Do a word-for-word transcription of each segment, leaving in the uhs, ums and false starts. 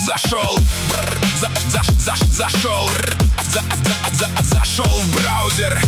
Зашел, за, за, за, зашел, за, за, за, зашел в браузер.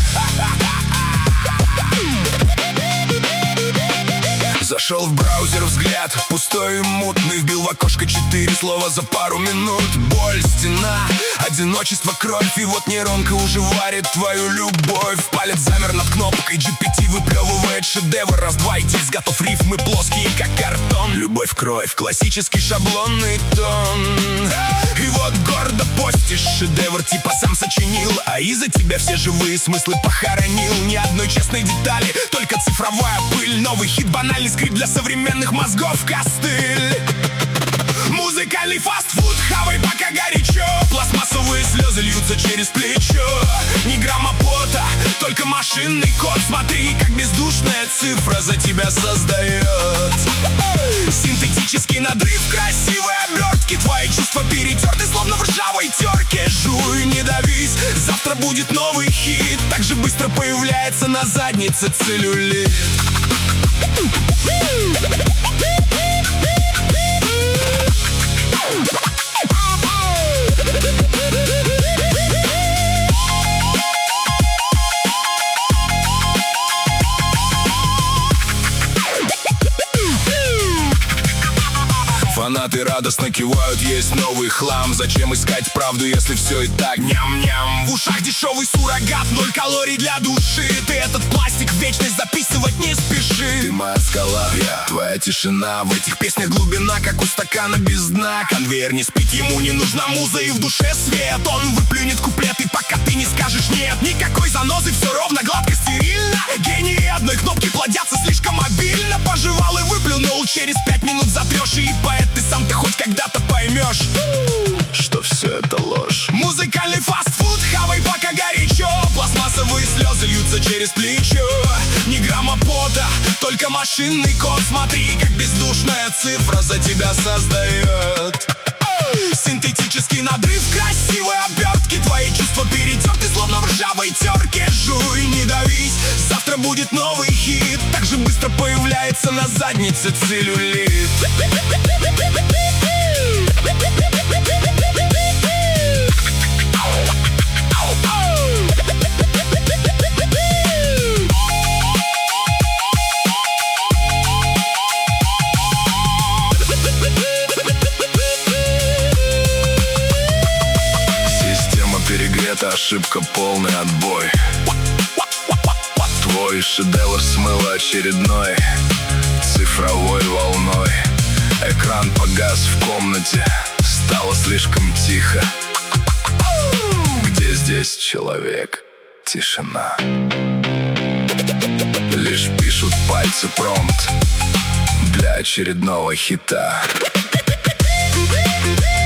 Зашел в браузер, взгляд пустой и мутный. Вбил в окошко четыре слова за пару минут. Боль, стена, одиночество, кровь. И вот нейронка уже варит твою любовь. Палец замер над кнопкой, джи пи ти выплевывает шедевр. Раз-два и здесь готов, рифмы плоские, как картон. Любовь, кровь, классический шаблонный тон. И вот гордо постишь шедевр, типа сам сочинил. А из-за тебя все живые смыслы похоронил. Ни одной честной детали, только цифровая пыль. Новый хит, банальный скрипт для современных мозгов, костыль. Музыкальный фастфуд, хавай пока горячо. Пластмассовые слезы льются через плечо. Ни грамма пота, только машинный код. Смотри, как бездушная цифра за тебя создает. Синтетический надрыв, красивые обертки. Твои чувства перетерты, словно в ржавой терке. Жуй, не давись, завтра будет новый хит. Так же быстро появляется на заднице целлюлит. Фанаты радостно кивают, есть новый хлам. Зачем искать правду, если все и так ням-ням? В ушах дешевый суррогат, ноль калорий для души. Ты этот пластик в вечность записывать не спеши. Ты моя скала, я твоя тишина. В этих песнях глубина, как у стакана без дна. Конвейер не спит, ему не нужна муза и в душе свет. Он выплюнет куплеты, пока ты не скажешь нет. Никакой занозы, все ровно, гладко, стерильно. Гении одной кнопки плодятся слишком обильно. Пожевал и выплюнул, через пять минут затрешь. И поэт ты сам ты хоть когда-то поймешь, что все это ложь. Музыкальный фастфуд, хавай пока горячо. Пластмассовые слезы льются через плечо. Ни грамма пота, только машинный код. Смотри, как бездушная цифра за тебя создает. Синтетический надрыв, красивые обертки. Твои чувства перетерты, словно в ржавой терке. Жуй, не давись, завтра будет новый хит. Так же быстро появляется на заднице целлюлит. Перегрета, ошибка, полный отбой. Твой шедевр смыло очередной цифровой волной. Экран погас в комнате, стало слишком тихо. Где здесь человек? Тишина. Лишь пишут пальцы промпт для очередного хита.